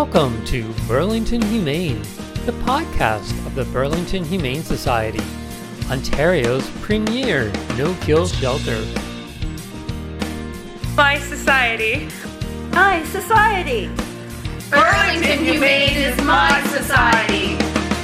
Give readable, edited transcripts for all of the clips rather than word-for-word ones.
Welcome to Burlington Humane, the podcast of the Burlington Humane Society, Ontario's premier no-kill shelter. My society. Hi, society. Burlington Humane is my society.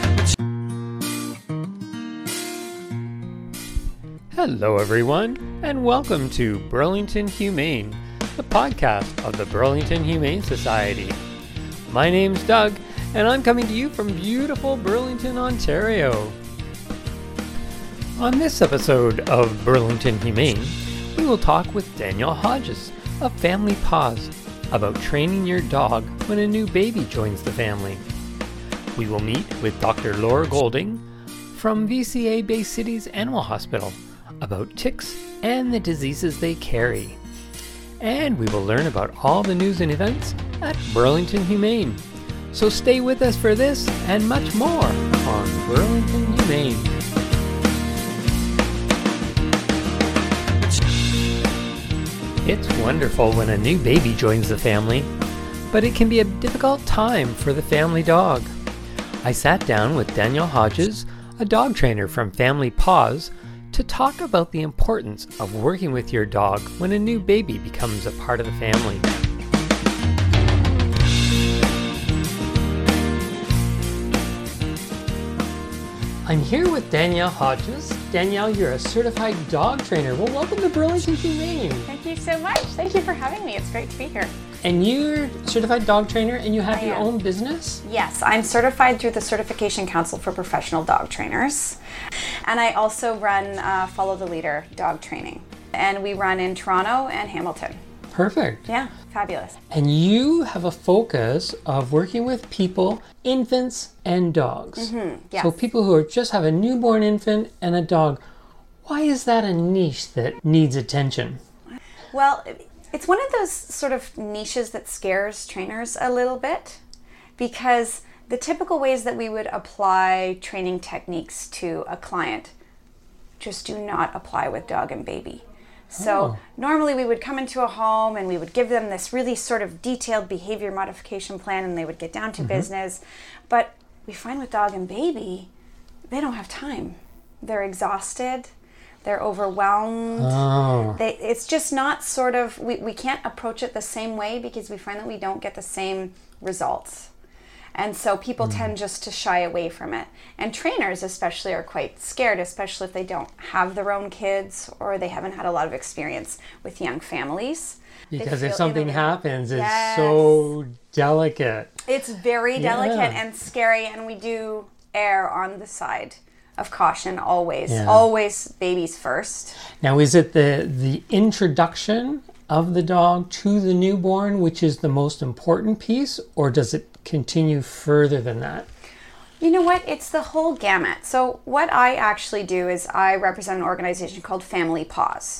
Hello everyone, and welcome to Burlington Humane, the podcast of the Burlington Humane Society. My name's Doug, and I'm coming to you from beautiful Burlington, Ontario. On this episode of Burlington Humane, we will talk with Danielle Hodges of Family Paws about training your dog when a new baby joins the family. We will meet with Dr. Laura Golding from VCA Bay City's Animal Hospital about ticks and the diseases they carry. And we will learn about all the news and events at Burlington Humane. So stay with us for this and much more on Burlington Humane. It's wonderful when a new baby joins the family, but it can be a difficult time for the family dog. I sat down with Danielle Hodges, a dog trainer from Family Paws, to talk about the importance of working with your dog when a new baby becomes a part of the family. I'm here with Danielle Hodges. Danielle, you're a certified dog trainer. Well, welcome to Burlington Humane. Thank you so much. Thank you for having me. It's great to be here. And you're a certified dog trainer and you have your own business? Yes, I'm certified through the Certification Council for Professional Dog Trainers. And I also run Follow the Leader dog training. And we run in Toronto and Hamilton. Perfect. Yeah, fabulous. And you have a focus of working with people, infants and dogs. Yes. So people who just have a newborn infant and a dog. Why is that a niche that needs attention? Well, it's one of those sort of niches that scares trainers a little bit, because the typical ways that we would apply training techniques to a client just do not apply with dog and baby. So normally we would come into a home and we would give them this really sort of detailed behavior modification plan and they would get down to business. But we find with dog and baby, they don't have time. They're exhausted. They're overwhelmed. It's just not sort of, we can't approach it the same way because we find that we don't get the same results. And so people tend just to shy away from it. And trainers especially are quite scared, especially if they don't have their own kids or they haven't had a lot of experience with young families. Because if something happens, it's so delicate. It's very delicate and scary, and we do err on the side of caution always. Always babies first. Now, is it the introduction of the dog to the newborn, which is the most important piece, or does it continue further than that? You know what? It's the whole gamut. So what I actually do is I represent an organization called Family Paws.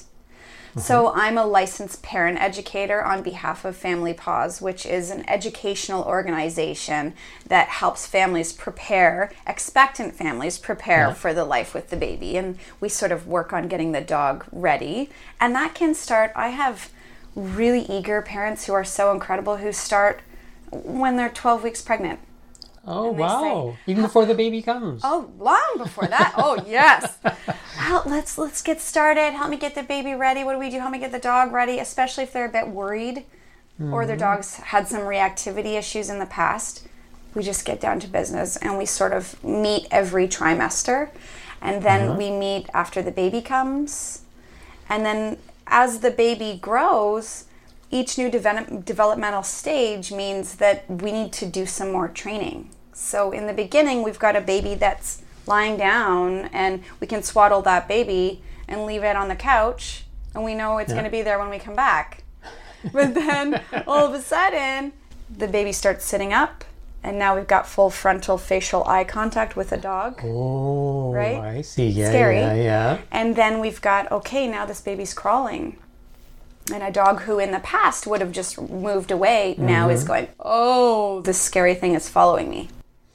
So I'm a licensed parent educator on behalf of Family Paws, which is an educational organization that helps families prepare, expectant families prepare for the life with the baby. And we sort of work on getting the dog ready. And that can start, I have really eager parents who are so incredible who start when they're 12 weeks pregnant. Oh, wow. Even before the baby comes. Oh, long before that. Oh, yes. Well, let's get started. Help me get the baby ready. What do we do? Help me get the dog ready, especially if they're a bit worried or their dog's had some reactivity issues in the past. We just get down to business and we sort of meet every trimester. And then we meet after the baby comes. And then as the baby grows, each new developmental stage means that we need to do some more training. So in the beginning, we've got a baby that's lying down and we can swaddle that baby and leave it on the couch and we know it's going to be there when we come back. But then all of a sudden, the baby starts sitting up and now we've got full frontal facial eye contact with the dog. Oh, right? I see. Yeah, Scary. yeah. And then we've got, okay, now this baby's crawling. And a dog who in the past would have just moved away now is going, oh, this scary thing is following me.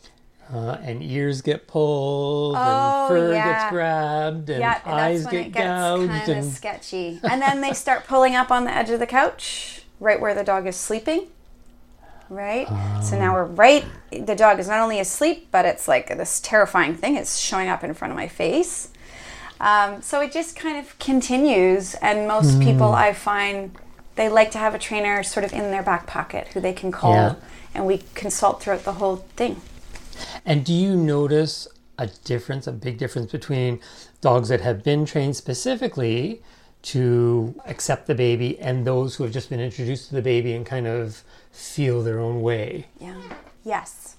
And ears get pulled, and fur gets grabbed, and eyes get gouged. That's kind of sketchy. And then they start pulling up on the edge of the couch, right where the dog is sleeping. right? So now the dog is not only asleep, but it's like this terrifying thing is showing up in front of my face. So it just kind of continues, and most people I find, they like to have a trainer sort of in their back pocket who they can call, and we consult throughout the whole thing. And do you notice a big difference between dogs that have been trained specifically to accept the baby and those who have just been introduced to the baby and kind of feel their own way? Yeah. Yes,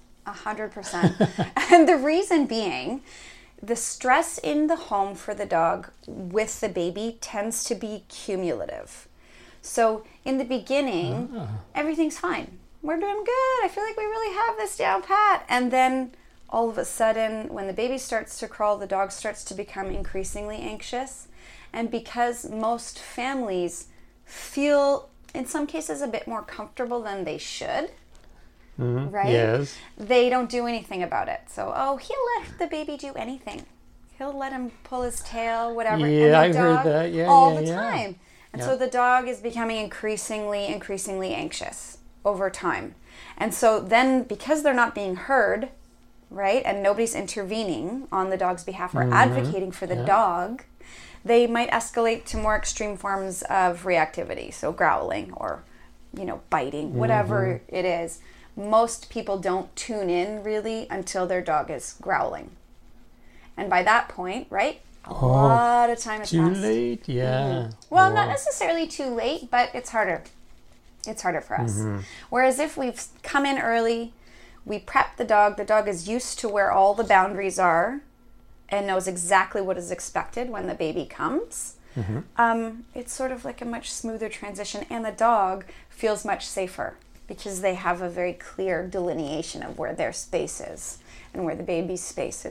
100%. And the reason being, the stress in the home for the dog with the baby tends to be cumulative. So in the beginning, everything's fine. We're doing good. I feel like we really have this down pat. And then all of a sudden, when the baby starts to crawl, the dog starts to become increasingly anxious. And because most families feel, in some cases, a bit more comfortable than they should, right? Yes. They don't do anything about it. So, he'll let the baby do anything. He'll let him pull his tail, whatever. Yeah, and the I heard dog, that. Yeah, all yeah, the yeah. time. And so the dog is becoming increasingly anxious over time. And so then, because they're not being heard, right, and nobody's intervening on the dog's behalf or advocating for the dog, they might escalate to more extreme forms of reactivity. So growling or, biting, whatever it is. Most people don't tune in really until their dog is growling. And by that point, right, a lot of time has passed. Too late? Yeah. Well, not necessarily too late, but it's harder. It's harder for us. Whereas if we've come in early, we prep the dog is used to where all the boundaries are and knows exactly what is expected when the baby comes. It's sort of like a much smoother transition, and the dog feels much safer because they have a very clear delineation of where their space is and where the baby's space.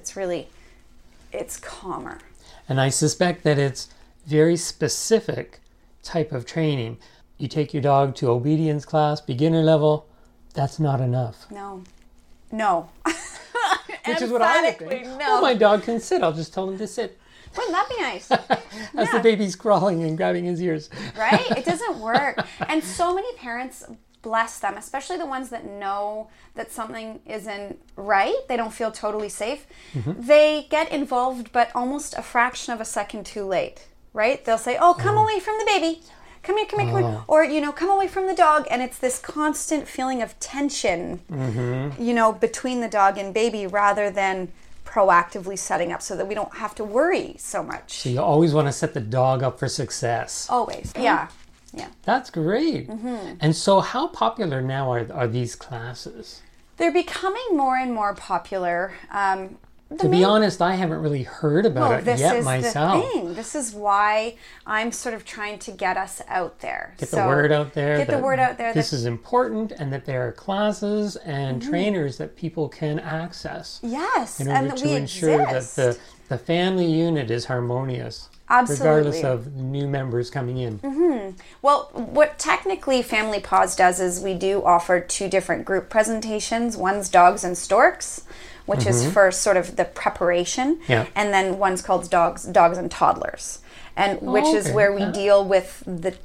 It's calmer. And I suspect that it's very specific type of training. You take your dog to obedience class, beginner level, that's not enough. No. Which is what I would think. No. Oh, my dog can sit. I'll just tell him to sit. Wouldn't that be nice? As the baby's crawling and grabbing his ears. Right? It doesn't work. And so many parents, bless them, especially the ones that know that something isn't right, they don't feel totally safe, they get involved but almost a fraction of a second too late, right? They'll say, come away from the baby. Come here. Or, come away from the dog. And it's this constant feeling of tension, between the dog and baby rather than proactively setting up so that we don't have to worry so much. So you always want to set the dog up for success. Always. Yeah. That's great. And so how popular now are these classes? They're becoming more and more popular. To be honest, I haven't really heard about it yet myself. This is the thing. This is why I'm sort of trying to get us out there. Get the word out there. Get the word out there. This is important, and that there are classes and trainers that people can access. Yes, in order to ensure that the family unit is harmonious. Absolutely. Regardless of new members coming in. Well, what technically Family Paws does is we do offer 2 different group presentations. One's Dogs and Storks, which is for sort of the preparation. Yeah. And then one's called Dogs and Toddlers, and which is where we deal with the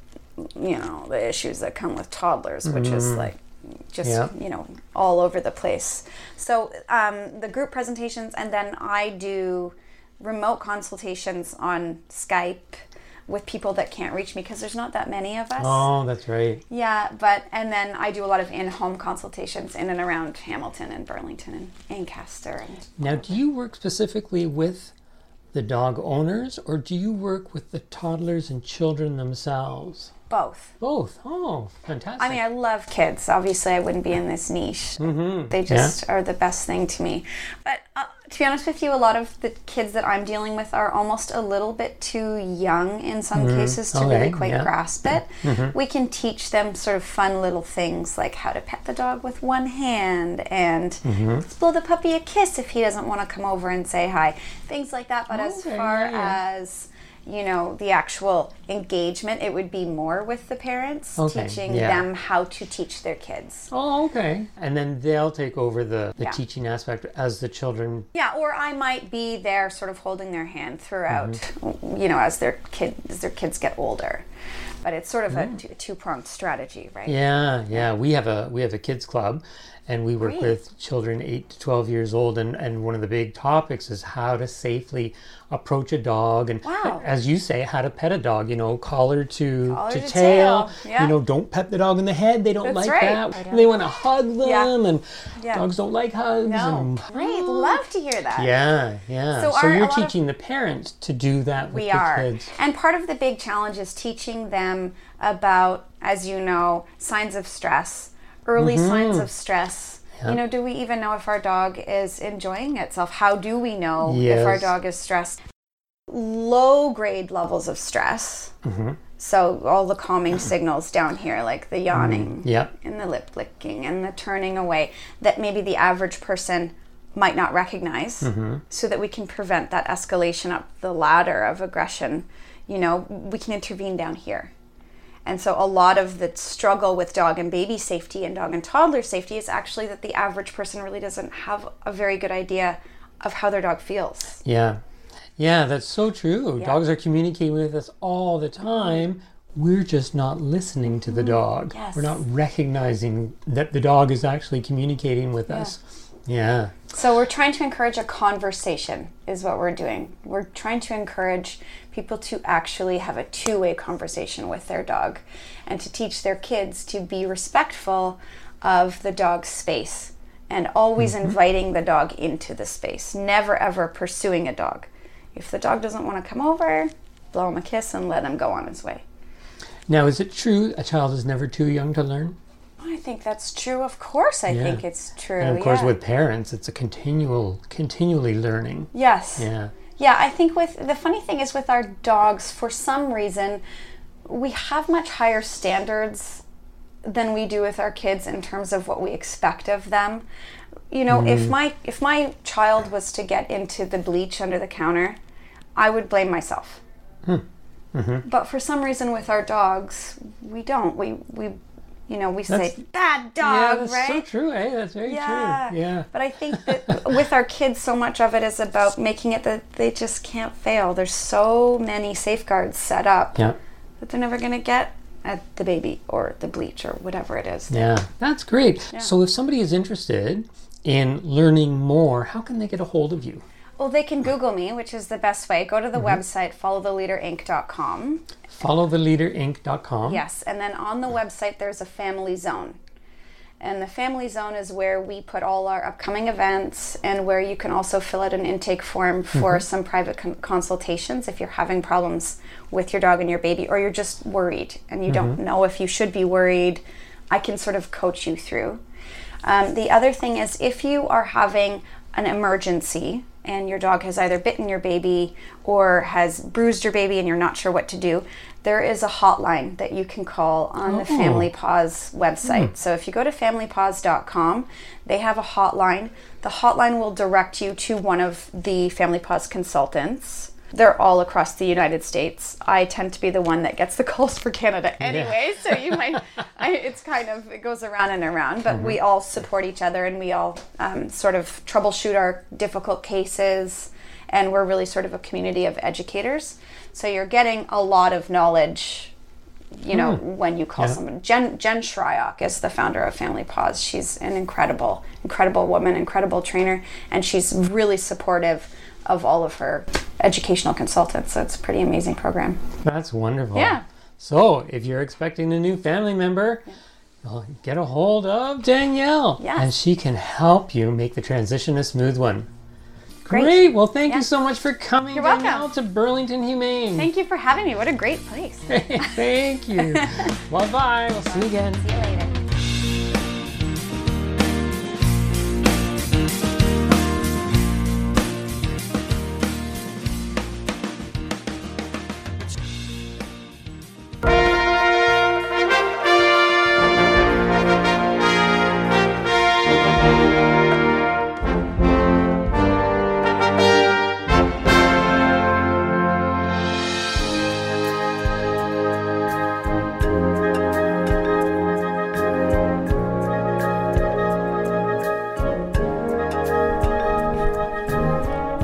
issues that come with toddlers, which is like just, all over the place. So the group presentations, and then I do remote consultations on Skype with people that can't reach me because there's not that many of us. Oh, that's right. Yeah, and then I do a lot of in-home consultations in and around Hamilton and Burlington and Ancaster. Now, do you work specifically with the dog owners, or do you work with the toddlers and children themselves? Both. Both. Oh, fantastic. I mean, I love kids. Obviously, I wouldn't be in this niche. They just are the best thing to me. But to be honest with you, a lot of the kids that I'm dealing with are almost a little bit too young in some cases to really quite grasp it. We can teach them sort of fun little things like how to pet the dog with one hand and blow the puppy a kiss if he doesn't want to come over and say hi. Things like that. But as far as the actual engagement, it would be more with the parents, teaching them how to teach their kids. Oh, okay. And then they'll take over the teaching aspect as the children. Yeah, or I might be there sort of holding their hand throughout, as their kids get older. But it's sort of a two-pronged strategy, right? Yeah. We have a kids club, and we work with children 8 to 12 years old, and one of the big topics is how to safely approach a dog, and as you say, how to pet a dog, collar to tail. Yeah. Don't pet the dog in the head. They don't that. They want to hug them, and dogs don't like hugs. No. Great, love to hear that. Yeah. So you're teaching the parents to do that with the kids. And part of the big challenge is teaching them about, as you know, signs of stress. Early signs of stress. Yep. Do we even know if our dog is enjoying itself? How do we know if our dog is stressed? Low grade levels of stress. So all the calming signals down here, like the yawning and the lip licking and the turning away, that maybe the average person might not recognize, so that we can prevent that escalation up the ladder of aggression. We can intervene down here. And so a lot of the struggle with dog and baby safety and dog and toddler safety is actually that the average person really doesn't have a very good idea of how their dog feels. Yeah, that's so true. Yeah. Dogs are communicating with us all the time. We're just not listening to the dog. Yes. We're not recognizing that the dog is actually communicating with us. Yeah. So we're trying to encourage a conversation is what we're doing. We're trying to encourage people to actually have a two-way conversation with their dog, and to teach their kids to be respectful of the dog's space and always inviting the dog into the space, never ever pursuing a dog. If the dog doesn't want to come over, blow him a kiss and let him go on his way. Now, is it true a child is never too young to learn? I think that's true. Of course, I think it's true. And of course, with parents, it's a continually learning. Yes. Yeah, I think the funny thing is with our dogs, for some reason, we have much higher standards than we do with our kids in terms of what we expect of them. If my child was to get into the bleach under the counter, I would blame myself. But for some reason with our dogs, we don't. We say, bad dog, that's right? so true, eh? That's very true. Yeah. But I think that with our kids, so much of it is about making it that they just can't fail. There's so many safeguards set up that they're never going to get at the baby or the bleach or whatever it is. Yeah, that's great. Yeah. So if somebody is interested in learning more, how can they get a hold of you? Well, they can Google me, which is the best way. Go to the website, followtheleaderinc.com. Followtheleaderinc.com. Yes, and then on the website there's a family zone. And the family zone is where we put all our upcoming events, and where you can also fill out an intake form for some private consultations if you're having problems with your dog and your baby, or you're just worried and you don't know if you should be worried. I can sort of coach you through. The other thing is, if you are having an emergency and your dog has either bitten your baby or has bruised your baby and you're not sure what to do, there is a hotline that you can call on the Family Paws website. So if you go to familypaws.com, they have a hotline. The hotline will direct you to one of the Family Paws consultants. They're all across the United States. I tend to be the one that gets the calls for Canada anyway, so you might, it goes around and around, but we all support each other, and we all sort of troubleshoot our difficult cases, and we're really sort of a community of educators. So you're getting a lot of knowledge, when you call someone. Jen Shryock is the founder of Family Paws. She's an incredible woman, incredible trainer, and she's really supportive of all of her educational consultants. So it's a pretty amazing program. That's wonderful. Yeah. So if you're expecting a new family member, well, get a hold of Danielle. Yes. And she can help you make the transition a smooth one. Great. Well, thank you so much for coming, You're Danielle, welcome. to Burlington Humane. Thank you for having me. What a great place. Thank you. Bye-bye. We'll see you again. See you later.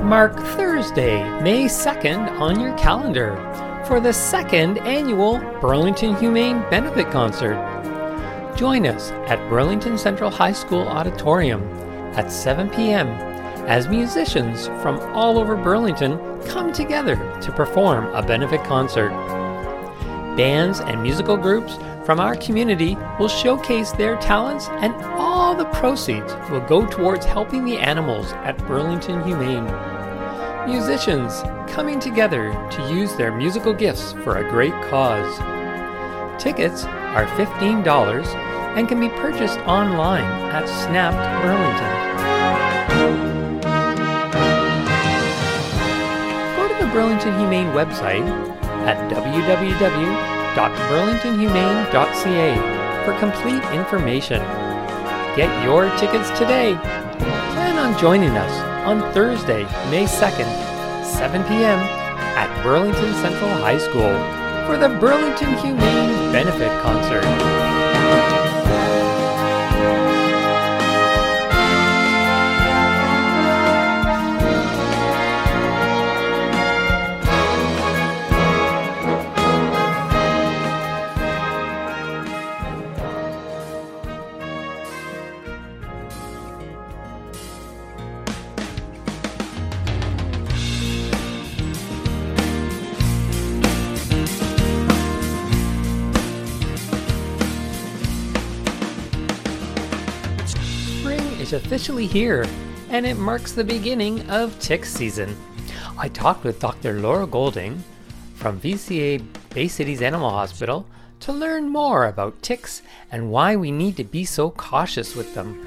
Mark Thursday, May 2nd on your calendar for the 2nd annual Burlington Humane Benefit Concert. Join us at Burlington Central High School Auditorium at 7 p.m. as musicians from all over Burlington come together to perform a benefit concert. Bands and musical groups from our community will showcase their talents, and all the proceeds will go towards helping the animals at Burlington Humane. Musicians coming together to use their musical gifts for a great cause. Tickets are $15 and can be purchased online at Snapped Burlington. Go to the Burlington Humane website at www.burlingtonhumane.ca for complete information. Get your tickets today. Plan on joining us on Thursday, May 2nd, 7 p.m. at Burlington Central High School for the Burlington Humane Benefit Concert. Is officially here, and it marks the beginning of tick season. I talked with Dr. Laura Golding from VCA Bay Cities Animal Hospital to learn more about ticks and why we need to be so cautious with them.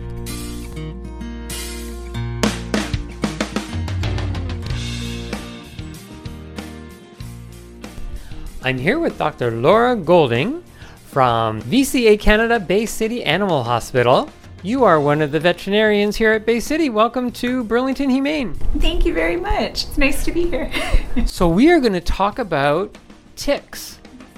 I'm here with Dr. Laura Golding from VCA Canada Bay City Animal Hospital. You are one of the veterinarians here at Bay City. Welcome to Burlington Humane. Thank you very much. It's nice to be here. So we are going to talk about ticks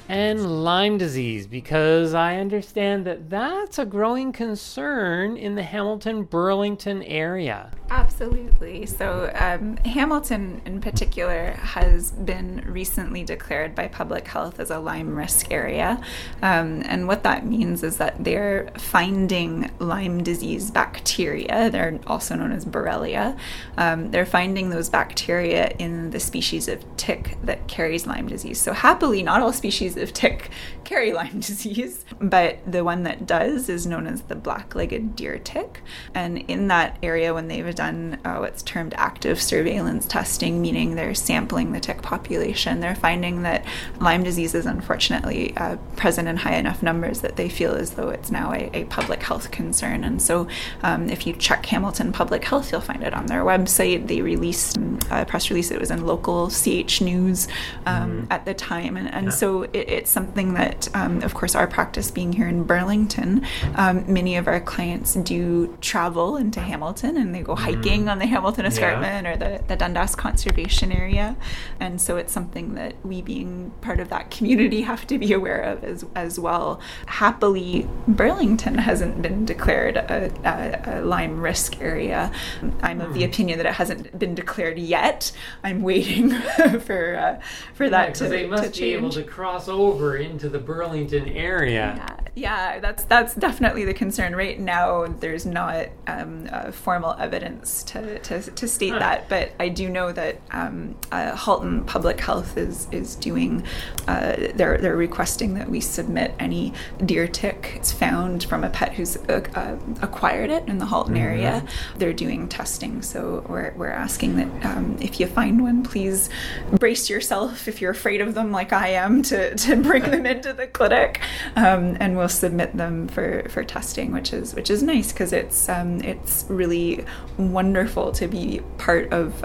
and Lyme disease because I understand that that's a growing concern in the Hamilton-Burlington area. Absolutely. So Hamilton in particular has been recently declared by public health as a Lyme risk area. And what that means is that they're finding Lyme disease bacteria. They're also known as Borrelia. They're finding those bacteria in the species of tick that carries Lyme disease. So happily, not all species of tick carry Lyme disease, but the one that does is known as the black-legged deer tick. And in that area, when they've done what's termed active surveillance testing, meaning they're sampling the tick population, they're finding that Lyme disease is unfortunately present in high enough numbers that they feel as though it's now a public health concern. And so if you check Hamilton Public Health, you'll find it on their website. They released a press release. It was in local CH News at the time. And so it's something that, of course, our practice being here in Burlington, many of our clients do travel into Hamilton and they go hiking on the Hamilton Escarpment or the Dundas Conservation Area. And so it's something that we, being part of that community, have to be aware of as well. Happily, Burlington hasn't been declared a Lyme risk area. I'm of the opinion that it hasn't been declared yet. I'm waiting for that to they must to change. be able to cross over into the Burlington area. Yeah, that's definitely the concern. Right now, there's not formal evidence to state that, but I do know that Halton Public Health is doing. They're requesting that we submit any deer tick found from a pet who's acquired it in the Halton area. They're doing testing, so we're asking that if you find one, please brace yourself if you're afraid of them, like I am, to bring them into the clinic, and we'll submit them for testing, which is nice because it's really wonderful to be part of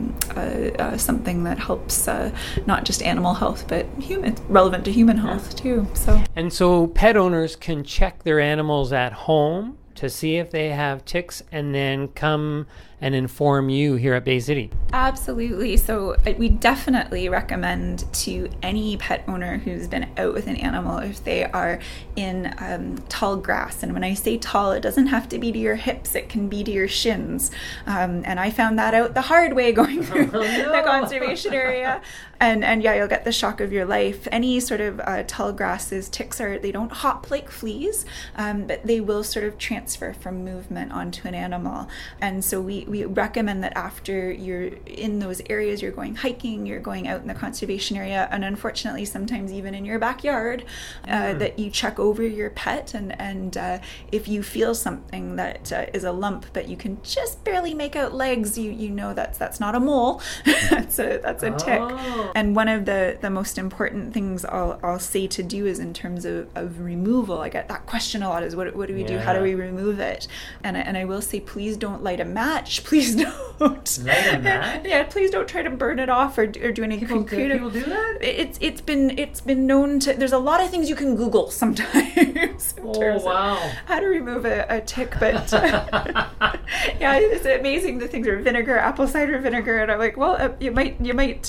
something that helps not just animal health but relevant to human health too. So pet owners can check their animals at home to see if they have ticks and then come and inform you here at Bay City? Absolutely. So we definitely recommend to any pet owner who's been out with an animal, if they are in tall grass. And when I say tall, it doesn't have to be to your hips, it can be to your shins. And I found that out the hard way going through the conservation area. And yeah, you'll get the shock of your life. Any sort of tall grasses, ticks they don't hop like fleas, but they will sort of transfer from movement onto an animal. And so we recommend that after you're in those areas, you're going hiking, you're going out in the conservation area, and unfortunately sometimes even in your backyard, that you check over your pet, and if you feel something that is a lump but you can just barely make out legs, you know that's not a mole. that's a tick. And one of the most important things I'll say to do is in terms of removal. I get that question a lot, is what do we do? How do we remove it? And I will say, please don't light a match. Please don't. Light a match? Yeah, please don't try to burn it off or do anything creative. People do that? It's been known to. There's a lot of things you can Google sometimes. How to remove a tick, but yeah, it's amazing. The things are vinegar, apple cider vinegar, and I'm like, well, you might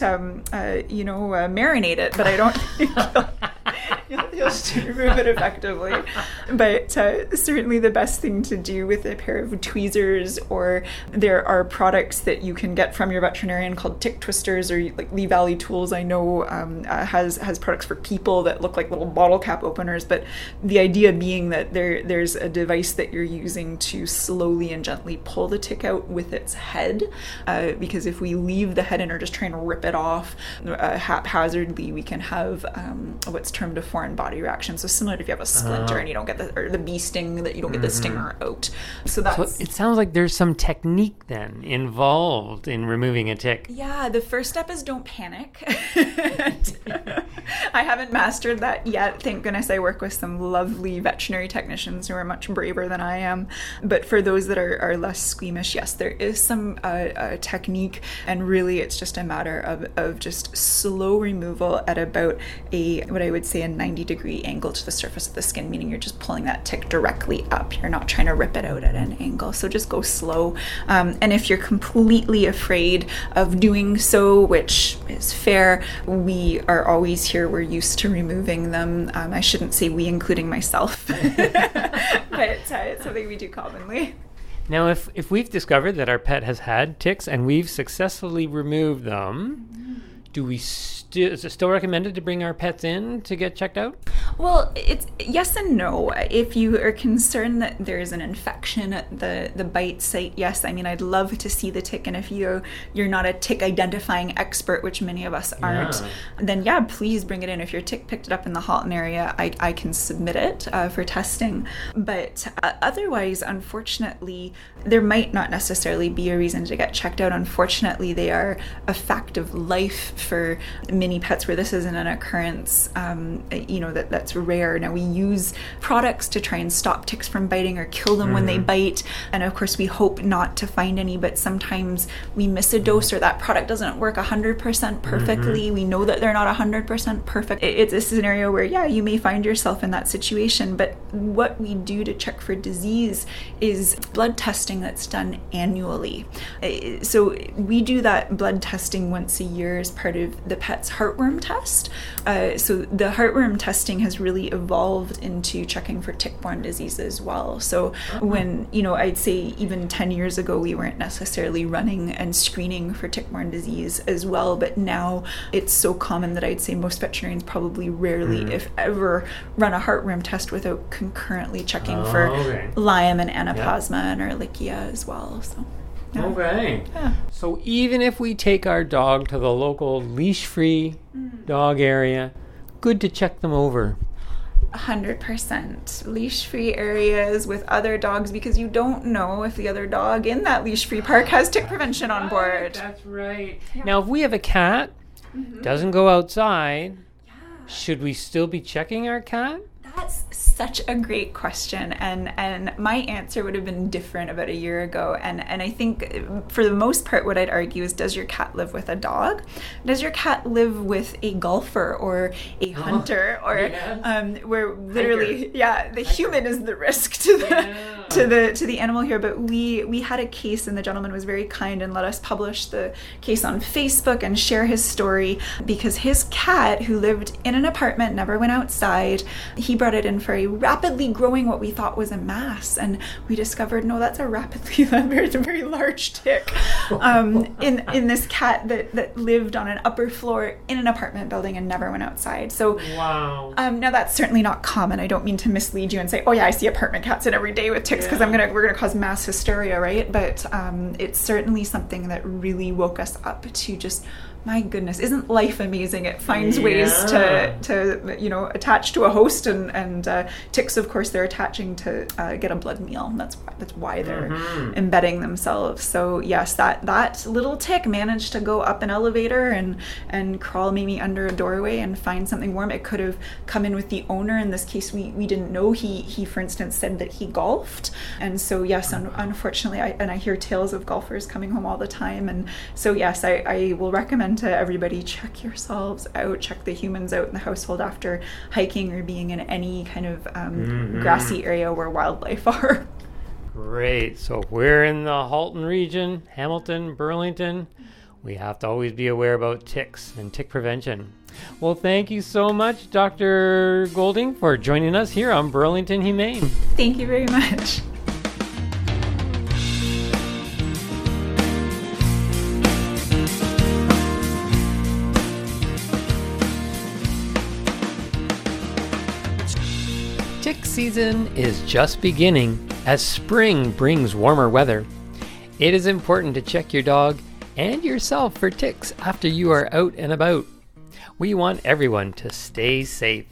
marinate it, but I don't think you'll remove it effectively. But certainly the best thing to do with a pair of tweezers, or there are products that you can get from your veterinarian called tick twisters, or like Lee Valley Tools, I know has products for people that look like little bottle cap openers. But the idea being that there's a device that you're using to slowly and gently pull the tick out with its head, because if we leave the head in or just try and rip it off haphazardly, we can have what's termed a foreign body reaction. So similar to if you have a splinter and you don't get the bee sting, that you don't get the stinger out. So it sounds like there's some technique then involved in removing a tick. Yeah, the first step is don't panic. I haven't mastered that yet. Thank goodness I work with some lovely veterinary technicians who are much braver than I am. But for those that are less squeamish, yes, there is some technique, and really it's just a matter of just slow removal at about what I would say a 90-degree angle to the surface of the skin, meaning you're just pulling that tick directly up. You're not trying to rip it out at an angle. So just go slow. And if you're completely afraid of doing so, which is fair, we are always here. We're used to removing them. I shouldn't say we, including myself, but it's something we do commonly. Now, if we've discovered that our pet has had ticks and we've successfully removed them, is it still recommended to bring our pets in to get checked out? Well, it's yes and no. If you are concerned that there's an infection at the bite site, yes. I mean, I'd love to see the tick, and if you're not a tick identifying expert, which many of us aren't, then yeah, please bring it in. If your tick picked it up in the Halton area, I can submit it for testing. But otherwise, unfortunately, there might not necessarily be a reason to get checked out. Unfortunately, they are a fact of life for mini pets where this isn't an occurrence, that's rare. Now, we use products to try and stop ticks from biting or kill them when they bite, and of course we hope not to find any, but sometimes we miss a dose or that product doesn't work 100% perfectly. We know that they're not 100% perfect. It's a scenario where, yeah, you may find yourself in that situation, but what we do to check for disease is blood testing that's done annually. So we do that blood testing once a year as part of the pet's heartworm test. So the heartworm testing has really evolved into checking for tick-borne disease as well. So when, I'd say even 10 years ago, we weren't necessarily running and screening for tick-borne disease as well, but now it's so common that I'd say most veterinarians probably rarely, if ever, run a heartworm test without concurrently checking for Lyme and Anaplasma and Ehrlichia as well. So. Yeah. Okay. Yeah. So even if we take our dog to the local leash-free dog area, good to check them over. 100%. Leash-free areas with other dogs, because you don't know if the other dog in that leash-free park has tick prevention on board. That's right. Yeah. Now, if we have a cat, doesn't go outside, should we still be checking our cat? That's such a great question, and my answer would have been different about a year ago, and I think for the most part what I'd argue is, does your cat live with a dog? Does your cat live with a golfer or a hunter, or where literally the human is the risk to to the animal here, but we had a case, and the gentleman was very kind and let us publish the case on Facebook and share his story, because his cat, who lived in an apartment, never went outside, he brought it in for a rapidly growing, what we thought was a mass, and we discovered, no, that's a very large tick in this cat that lived on an upper floor in an apartment building and never went outside. So wow. Now that's certainly not common. I don't mean to mislead you and say, oh yeah, I see apartment cats in every day with ticks, because we're gonna cause mass hysteria, right? But it's certainly something that really woke us up to just, my goodness, isn't life amazing? It finds ways to attach to a host, and ticks, of course, they're attaching to get a blood meal. That's why they're embedding themselves. So yes, that little tick managed to go up an elevator and crawl maybe under a doorway and find something warm. It could have come in with the owner. In this case, we didn't know. He for instance said that he golfed, and so yes, unfortunately, I hear tales of golfers coming home all the time, and so yes, I will recommend to everybody, check yourselves out, check the humans out in the household after hiking or being in any kind of grassy area where wildlife are. Great. So if we're in the Halton region, Hamilton, Burlington, we have to always be aware about ticks and tick prevention. Well, thank you so much, Dr. Golding, for joining us here on Burlington Humane. Thank you very much. Tick season is just beginning as spring brings warmer weather. It is important to check your dog and yourself for ticks after you are out and about. We want everyone to stay safe.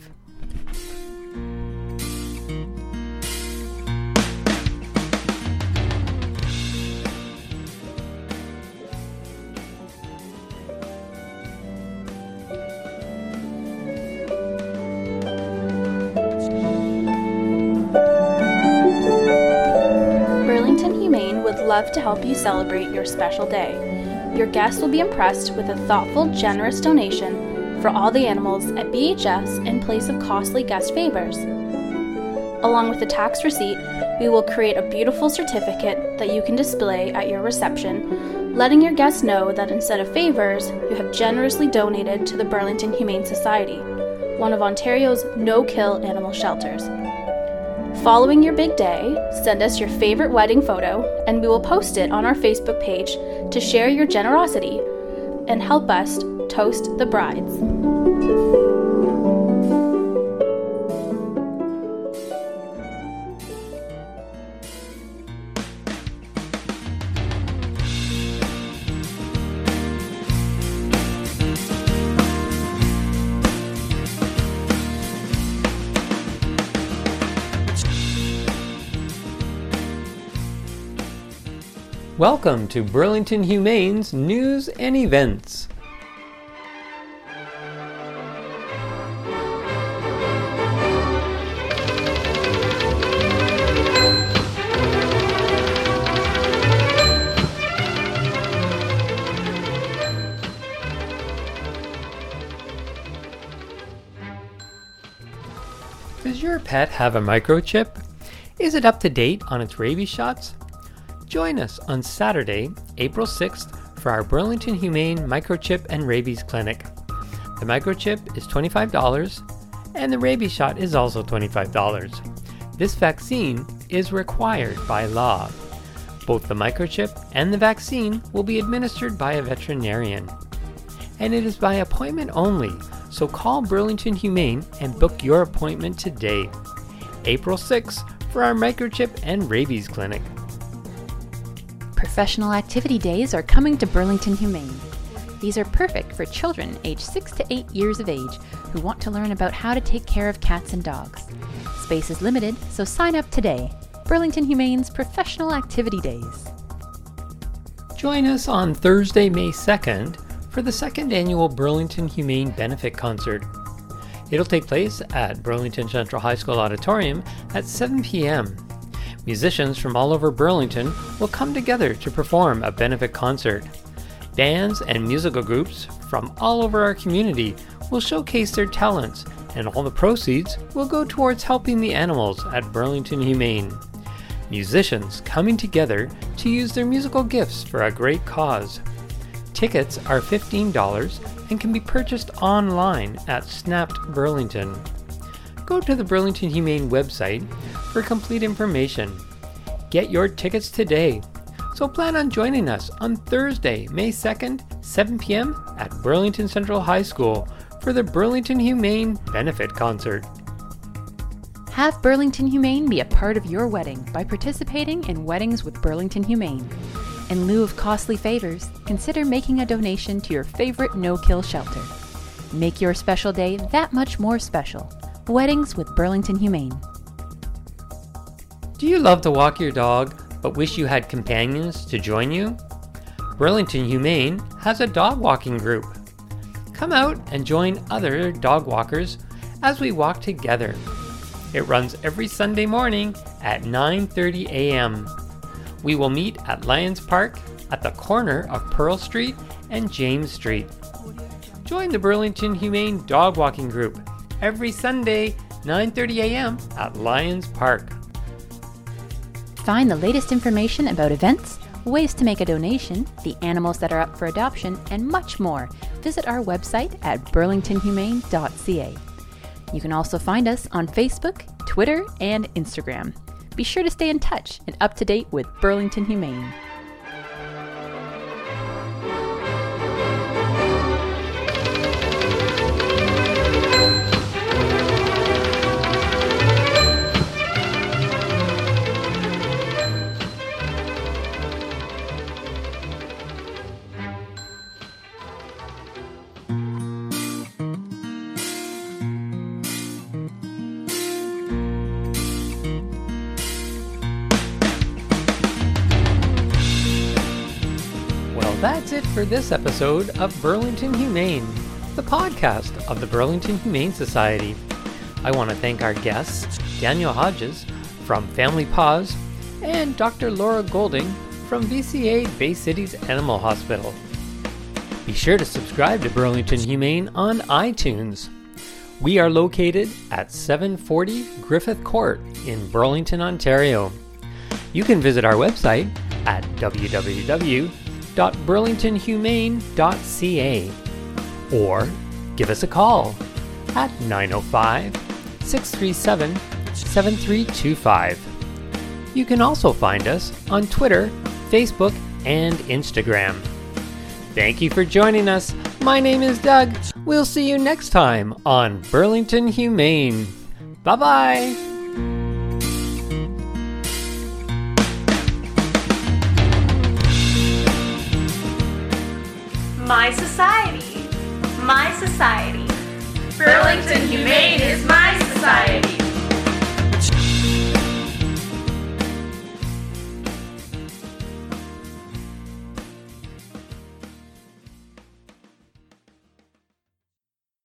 Love to help you celebrate your special day. Your guests will be impressed with a thoughtful, generous donation for all the animals at BHS in place of costly guest favors. Along with the tax receipt, we will create a beautiful certificate that you can display at your reception, letting your guests know that instead of favors, you have generously donated to the Burlington Humane Society, one of Ontario's no-kill animal shelters. Following your big day, send us your favorite wedding photo, and we will post it on our Facebook page to share your generosity and help us toast the brides. Welcome to Burlington Humane's news and events. Does your pet have a microchip? Is it up to date on its rabies shots? Join us on Saturday, April 6th for our Burlington Humane Microchip and Rabies Clinic. The microchip is $25 and the rabies shot is also $25. This vaccine is required by law. Both the microchip and the vaccine will be administered by a veterinarian. And it is by appointment only, so call Burlington Humane and book your appointment today. April 6th for our microchip and rabies clinic. Professional activity days are coming to Burlington Humane. These are perfect for children aged 6 to 8 years of age who want to learn about how to take care of cats and dogs. Space is limited, so sign up today. Burlington Humane's Professional Activity Days. Join us on Thursday, May 2nd for the second annual Burlington Humane Benefit Concert. It'll take place at Burlington Central High School Auditorium at 7 p.m. Musicians from all over Burlington will come together to perform a benefit concert. Bands and musical groups from all over our community will showcase their talents, and all the proceeds will go towards helping the animals at Burlington Humane. musicians coming together to use their musical gifts for a great cause. Tickets are $15 and can be purchased online at Snapped Burlington. Go to the Burlington Humane website for complete information. Get your tickets today. So plan on joining us on Thursday, May 2nd, 7 p.m. at Burlington Central High School for the Burlington Humane Benefit Concert. Have Burlington Humane be a part of your wedding by participating in Weddings with Burlington Humane. In lieu of costly favors, consider making a donation to your favorite no-kill shelter. Make your special day that much more special. Weddings with Burlington Humane. Do you love to walk your dog but wish you had companions to join you? Burlington Humane has a dog walking group. Come out and join other dog walkers as we walk together. It runs every Sunday morning at 9:30 a.m. We will meet at Lions Park at the corner of Pearl Street and James Street. Join the Burlington Humane Dog Walking Group every Sunday, 9:30 a.m. at Lions Park. Find the latest information about events, ways to make a donation, the animals that are up for adoption, and much more. Visit our website at burlingtonhumane.ca. You can also find us on Facebook, Twitter, and Instagram. Be sure to stay in touch and up to date with Burlington Humane. That's it for this episode of Burlington Humane, the podcast of the Burlington Humane Society. I want to thank our guests, Daniel Hodges from Family Paws and Dr. Laura Golding from VCA Bay Cities Animal Hospital. Be sure to subscribe to Burlington Humane on iTunes. We are located at 740 Griffith Court in Burlington, Ontario. You can visit our website at www.burlingtonhumane.ca or give us a call at 905-637-7325. You can also find us on Twitter, Facebook, and Instagram. Thank you for joining us. My name is Doug. We'll see you next time on Burlington Humane. Bye-bye. My society. My society. Burlington Humane is my society.